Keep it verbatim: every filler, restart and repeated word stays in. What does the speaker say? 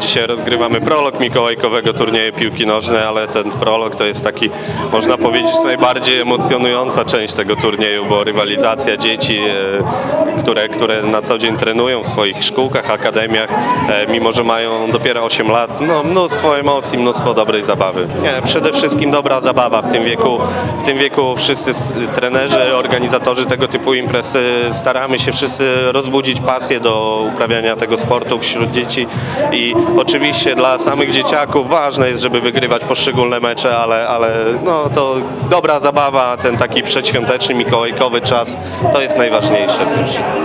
dzisiaj rozgrywamy prolog mikołajkowego turnieju piłki nożnej, ale ten prolog to jest taki, można powiedzieć, najbardziej emocjonująca część tego turnieju, bo rywalizacja dzieci, e, które, które na co dzień trenują w swoich szkółkach, akademiach, e, mimo że mają dopiero osiem lat, no mnóstwo emocji, mnóstwo dobrej zabawy. Nie, przede wszystkim dobra zabawa. W tym wieku, w tym wieku wszyscy trenerzy, organizatorzy tego typu imprez staramy się wszyscy rozbudzić pasję do uprawiania tego sportu wśród dzieci i oczywiście dla samych dzieciaków ważne jest, żeby wygrywać poszczególne mecze, ale, ale no, to dobra zabawa, ten taki przedświąteczny, mikołajkowy czas to jest najważniejsze w tym wszystkim.